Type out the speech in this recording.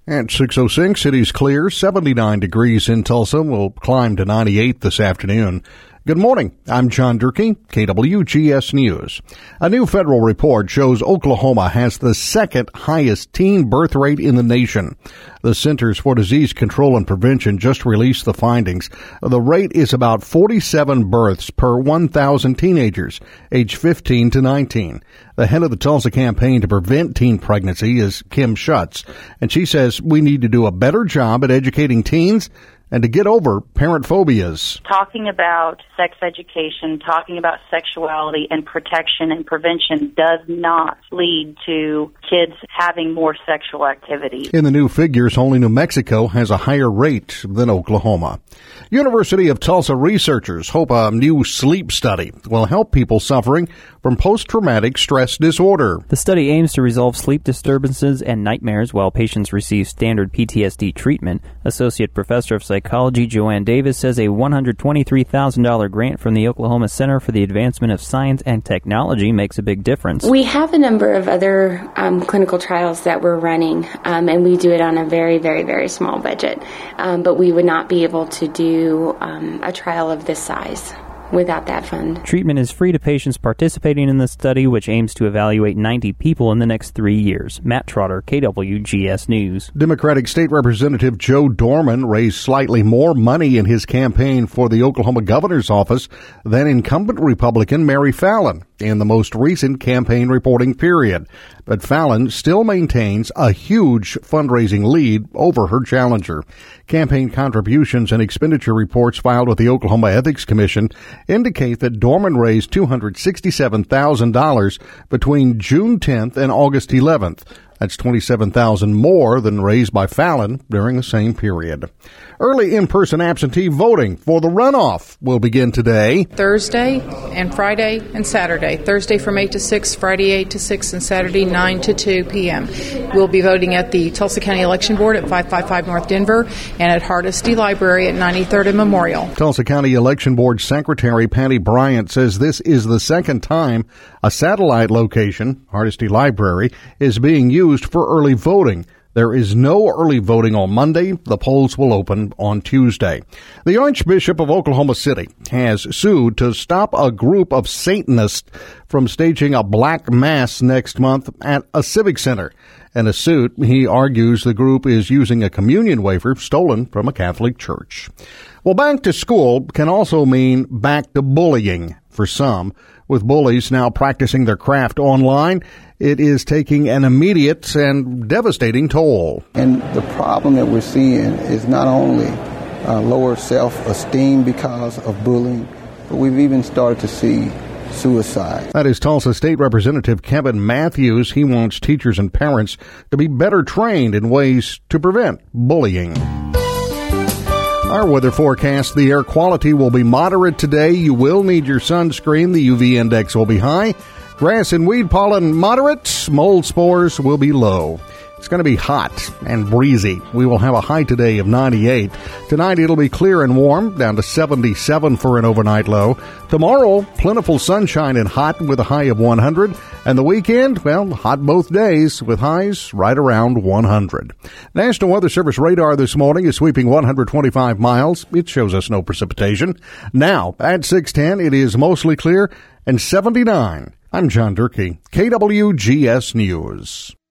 At 6:06, it is clear, 79 degrees in Tulsa. Will climb to 98 this afternoon. Good morning. I'm John Durkee, KWGS News. A new federal report shows Oklahoma has the second highest teen birth rate in the nation. The Centers for Disease Control and Prevention just released the findings. The rate is about 47 births per 1,000 teenagers, age 15 to 19. The head of the Tulsa campaign to prevent teen pregnancy is Kim Schutz, and she says we need to do a better job at educating teens and to get over parent phobias. Talking about sex education, talking about sexuality and protection and prevention does not lead to kids having more sexual activity. In the new figures, only New Mexico has a higher rate than Oklahoma. University of Tulsa researchers hope a new sleep study will help people suffering from post-traumatic stress disorder. The study aims to resolve sleep disturbances and nightmares while patients receive standard PTSD treatment. Associate Professor of Psychology Joanne Davis says a $123,000 grant from the Oklahoma Center for the Advancement of Science and Technology makes a big difference. We have a number of other clinical trials that we're running, and we do it on a very, very, very small budget. But we would not be able to do a trial of this size without that fund. Treatment is free to patients participating in the study, which aims to evaluate 90 people in the next 3 years. Matt Trotter, KWGS News. Democratic State Representative Joe Dorman raised slightly more money in his campaign for the Oklahoma governor's office than incumbent Republican Mary Fallin in the most recent campaign reporting period. But Fallin still maintains a huge fundraising lead over her challenger. Campaign contributions and expenditure reports filed with the Oklahoma Ethics Commission indicate that Dorman raised $267,000 between June 10th and August 11th. That's $27,000 more than raised by Fallin during the same period. Early in-person absentee voting for the runoff will begin today. Thursday and Friday and Saturday. Thursday from 8 to 6, Friday 8 to 6, and Saturday 9 to 2 p.m. We'll be voting at the Tulsa County Election Board at 555 North Denver and at Hardesty Library at 93rd and Memorial. Tulsa County Election Board Secretary Patty Bryant says this is the second time a satellite location, Hardesty Library, is being used for early voting. There is no early voting on Monday. The polls will open on Tuesday. The Archbishop of Oklahoma City has sued to stop a group of Satanists from staging a black mass next month at a civic center. In a suit, he argues the group is using a communion wafer stolen from a Catholic church. Well, back to school can also mean back to bullying for some. With bullies now practicing their craft online, it is taking an immediate and devastating toll. And the problem that we're seeing is not only lower self-esteem because of bullying, but we've even started to see suicide. That is Tulsa State Representative Kevin Matthews. He wants teachers and parents to be better trained in ways to prevent bullying. Our weather forecast, the air quality will be moderate today. You will need your sunscreen. The UV index will be high. Grass and weed pollen moderate. Mold spores will be low. It's going to be hot and breezy. We will have a high today of 98. Tonight it'll be clear and warm, down to 77 for an overnight low. Tomorrow, plentiful sunshine and hot with a high of 100. And the weekend, well, hot both days with highs right around 100. National Weather Service radar this morning is sweeping 125 miles. It shows us no precipitation. Now, at 6:10, it is mostly clear and 79. I'm John Durkee, KWGS News.